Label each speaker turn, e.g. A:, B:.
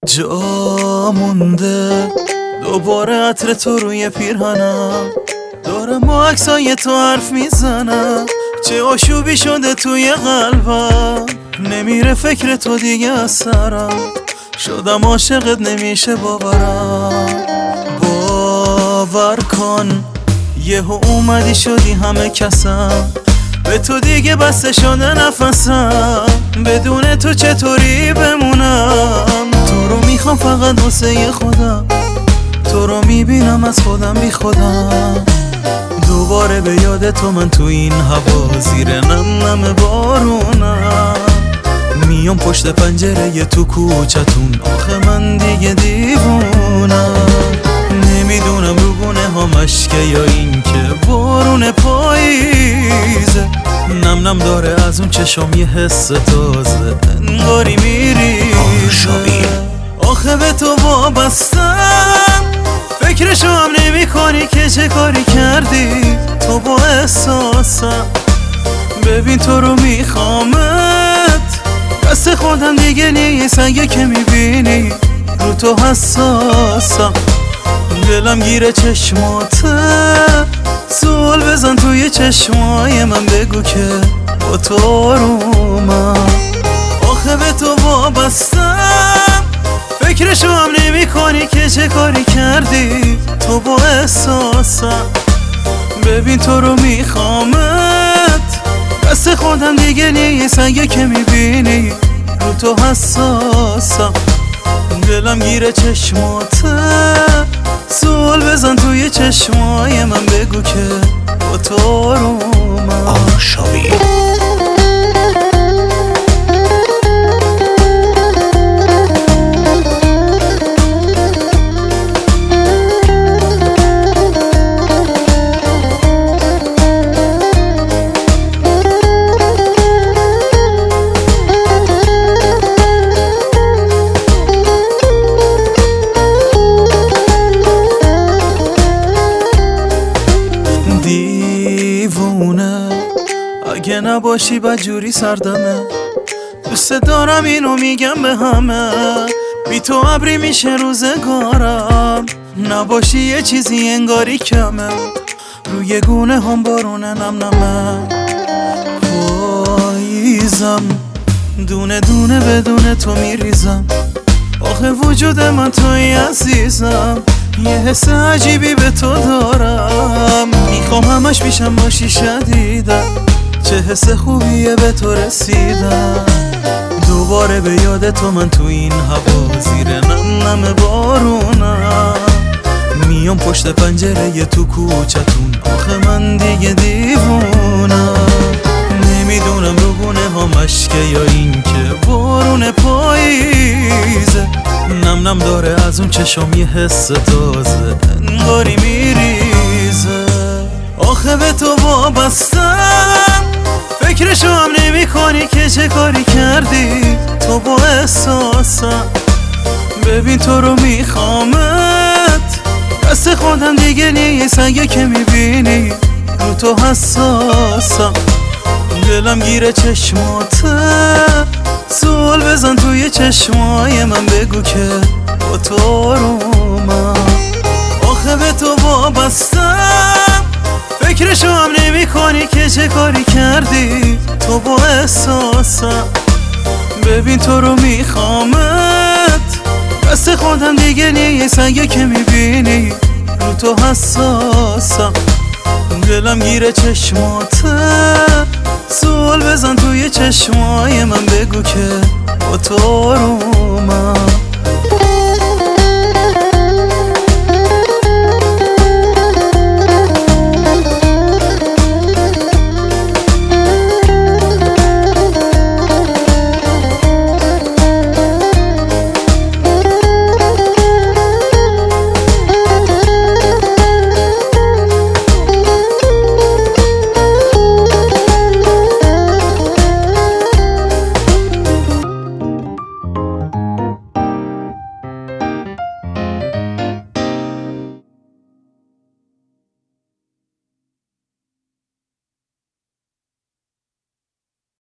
A: جا مونده دوباره عطر تو روی پیرهنم، دارم با عکسای تو حرف میزنم. چه آشوبی شده توی قلبم، نمیره فکر تو دیگه از سرم. شدم عاشقت نمیشه باورم. باور کن یهو اومدی شدی همه کسم، به تو دیگه بسته شده نفسم. بدون تو چطوری بمونم؟ تو رو میخوام فقط واسه خودم، تو رو میبینم از خودم بی خودم. دوباره به یاد تو من تو این هوا، زیر نم نم بارونم. میام پشت پنجره تو کوچتون، آخه من دیگه دیوونم. نمیدونم روگونه ها مشکه یا این که بارون پاییزه. نم نم داره از اون چشم یه حس تازه، انگاری میریزه. آخه به تو وابستم، فکرشو هم نمی کنی که چه کاری کردی تو با احساسم. ببین تو رو میخوامت، دست خودم دیگه نیست. اگه که میبینی رو تو حساسم، دلم گیره چشماته. سوال بزن توی چشمای من، بگو که با تو آرومم. آخه به تو وابستم، فکرشو هم نمی کنی که چه کاری کردی تو با احساسم. ببین تو رو میخوامت، دست خودم دیگه نیست. اگه که میبینی رو تو حساسم، دلم گیره چشماته. سوال بزن توی چشمای من، بگو که با تو آرومم.
B: آرشاوی
A: دیوونه اگه نباشی بدجوری سردمه. دوست دارم اینو میگم به همه، بی تو ابری میشه روزگارم. نباشی یه چیزی انگاری کمه، روی گونه هم بارونه نم نمه. پاییزم دونه دونه بدون تو میریزم. آخه وجود من توی عزیزم، یه حس عجیبی به تو دارم. میخوام همش پیشم باشی شدیدم، چه حس خوبیه به تو رسیدم. دوباره به یاد تو من تو این هوا، زیر نم نم بارونم. میام پشت پنجره تو کوچتون، آخه من دیگه دیوونم. نمیدونم روگونه ها مشکه یا این که بارون پاییزه. نم نم داره از اون چشم یه حس تازه، انگاری میریزه. آخه به تو وابستم، فکرشو هم نمی کنی که چه کاری کردی تو با احساسم. ببین تو رو میخوامت، دست خودم دیگه نیست. اگه که میبینی رو تو حساسم، دلم گیره چشماته. سوال بزن توی چشمای من، بگو که با تو آرومم. آخه به تو وابستم، فکرشو هم نمی کنی که چه کاری کردی تو با احساسم. ببین تو رو میخوامت، دست خودم دیگه نیست. اگه که میبینی رو تو حساسم، دلم گیره چشماته. سوال بزن توی چشمای من، بگو که با تو آرومم.